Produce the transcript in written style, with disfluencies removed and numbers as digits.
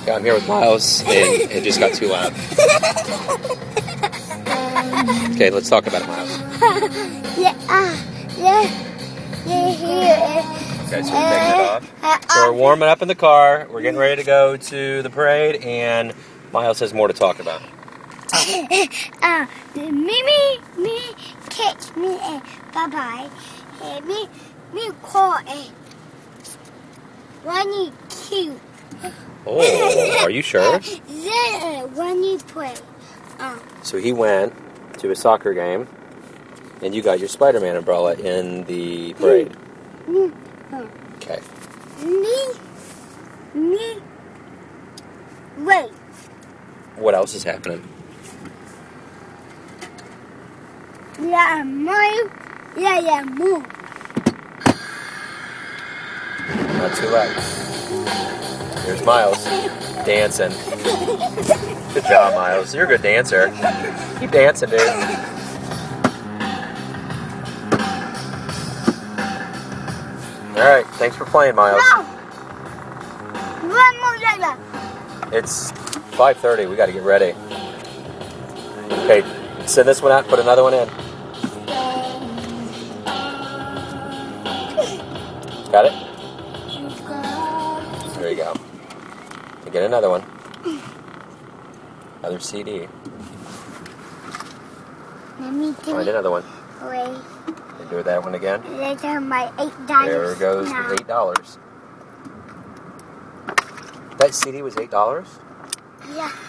Yeah, I'm here with Miles, and it just got too loud. Okay, let's talk about it, Miles. Okay, so we're taking it off. So we're warming up in the car. We're getting ready to go to the parade, and Miles has more to talk about. Me catch me bye-bye. Me call Ronnie cute. Oh, are you sure? Then Ronnie play. So he went to a soccer game, and you got your Spider-Man umbrella in the parade. Okay. Me. Wait. What else is happening? Yeah, move. Not too loud. There's Miles dancing. Good job, Miles. You're a good dancer. Keep dancing, dude. All right, thanks for playing, Miles. No. One more later. It's 5:30. We got to get ready. Okay, send this one out and put another one in. Got it? There you go. And get another one. Another CD. Find another one. Wait. And do that one again. Later, my $8. There it goes now. with $8. That CD was $8? Yeah.